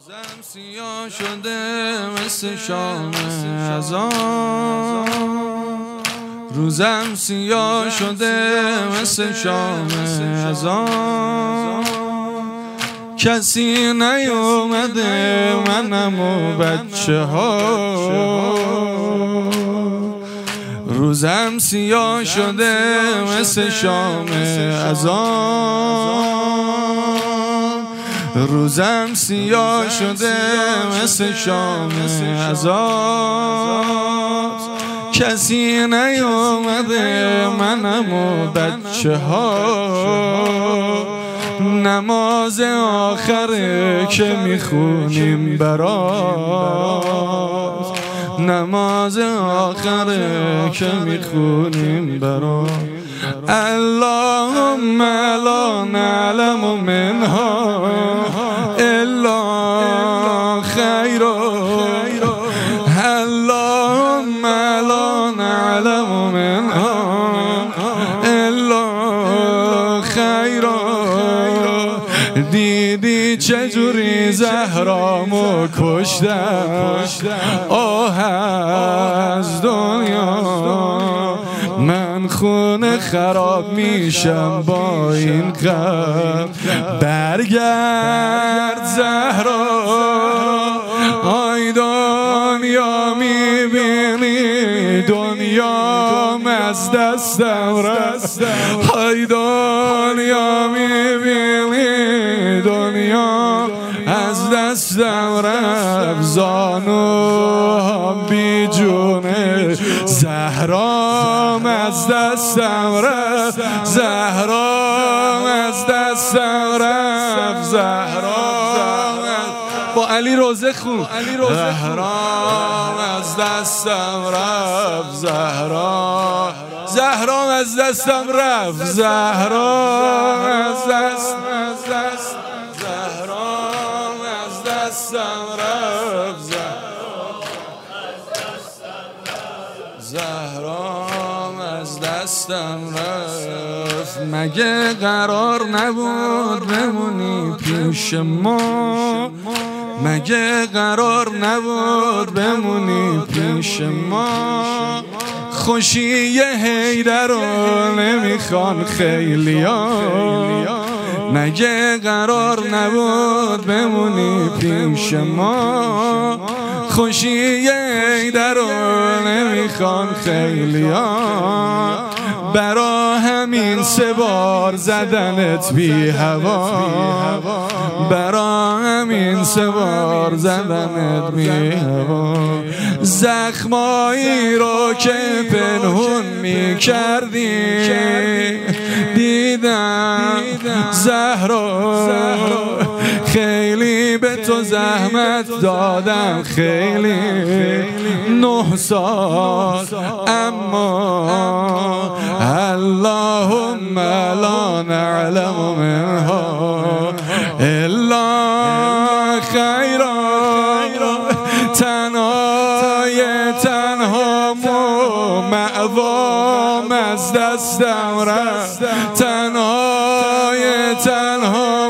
روزم سیاه شده مثل شام اذان، روزم سیاه شده مثل شام اذان. کسی نیومده منم و بچه ها، روزم سیاه شده مثل شام اذان، روزم سیاه شده مثل شام اذان. کسی نیومده منم و بچه ها، نماز آخره که میخونیم برات، نماز آخره که میخونیم برات. اللهم لا نعلم منها الا خیرا، اللهم لا نعلم منها الا خیرا. دیدی چجوری زهرامو کشتن آه از دنیا، من خونه خراب میشم با این غم. برگرد زهرا، آی دنیا میبینی دنیام از دستم رفت، آی دنیا میبینی دنیا از دستم رفت. زانوام بی جونه زهرام از دستم رفت، زهرام از دستم رفت، زهرام با علی روزه خون، زهرام از دستم رفت، زهرام زهرام از دستم رفت، زهرام از دستم زهرام از دستم رفت، زهرام از دستم رفت. مگه قرار نبود بمونی پیش ما، مگه قرار نبود بمونی پیش ما. خوشی حیدر رو نمیخوان خیلیا، مگه قرار نبود بمونی پیش ما. خوشی حیدر رو نمیخوان خیلیا، برا همین 3 بار زدنت بی هوا، برا همین 3 بار زدنت بی هوا. زخمایی رو که پنهون می کردی دیدم زهرا، خیلی به تو زحمت دادم، خیلی 9 سال، اما اللهم لا نعلم منها الا خیرا. تنها معوام از دستم رفت، تنها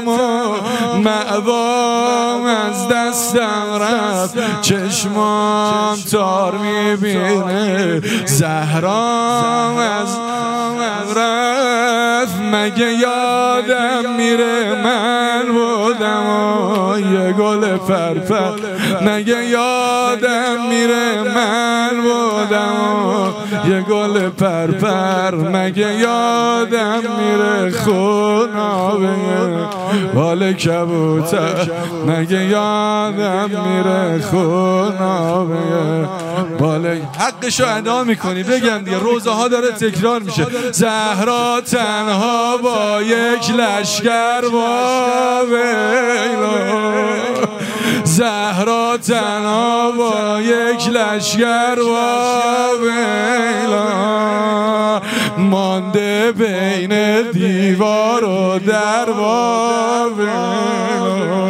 معوام از دستم رفت. چشمام تار میبینه زهرام از رفت. مگه یادم میره من بودم یه گل پرپر، مگه یادم میره من بودم یه گل پرپر، مگه یادم میره خونابه بال کبوتر، مگه یادم میره خونابه بال. حقشو ادا میکنی بگم دیگه، روزه ها داره تکرار میشه. زهرا تنها با یک لشکر با ویلا، زهرا تنها با یک لشکر با ویلا، مانده بین دیوار و در با ویلا،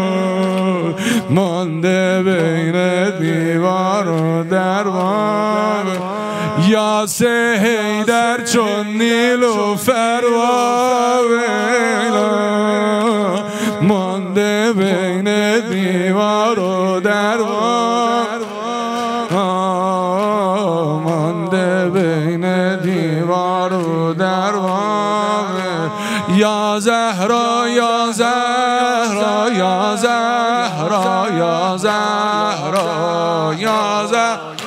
مانده بین دیوار و در با. یاسه حیدر چون نیلوفر و ویلا، مانده بین دیوار دیوار و دربان مانده بین دیوار و دربان یا زهرا یا زهرا یا زهرا یا زهرا یا زهرا